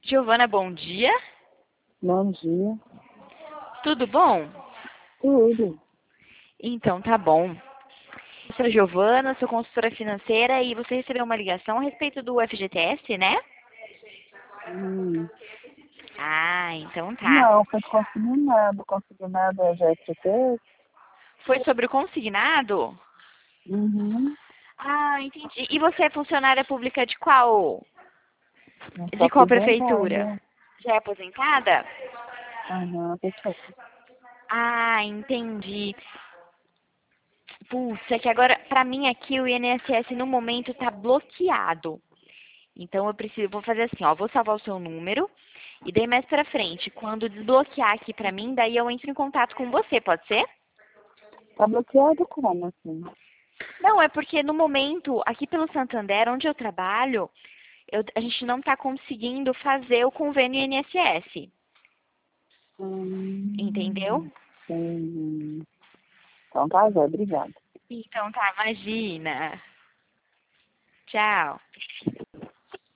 Giovana, bom dia. Bom dia. Tudo bom? Tudo. Então, tá bom. Eu sou a Giovana, sou consultora financeira e você recebeu uma ligação a respeito do FGTS, né? Hum. Ah, então tá. Não, foi consignado. Consignado é GST? Foi sobre o consignado? Uhum. Ah, entendi. E você é funcionária pública de qual? Eu sou De qual prefeitura? aposentada. Já é aposentada? Aham, pessoal. Ah, entendi. Putz, é que agora, pra mim aqui, o INSS no momento tá bloqueado. Então vou fazer assim, ó, vou salvar o seu número e daí mais pra frente, quando desbloquear aqui pra mim, daí eu entro em contato com você, pode ser? Tá bloqueado como, assim? Não, é porque no momento, aqui pelo Santander, onde eu trabalho, a gente não tá conseguindo fazer o convênio INSS, entendeu? Sim. Então tá, Zé. Obrigada. Então tá, imagina. Tchau.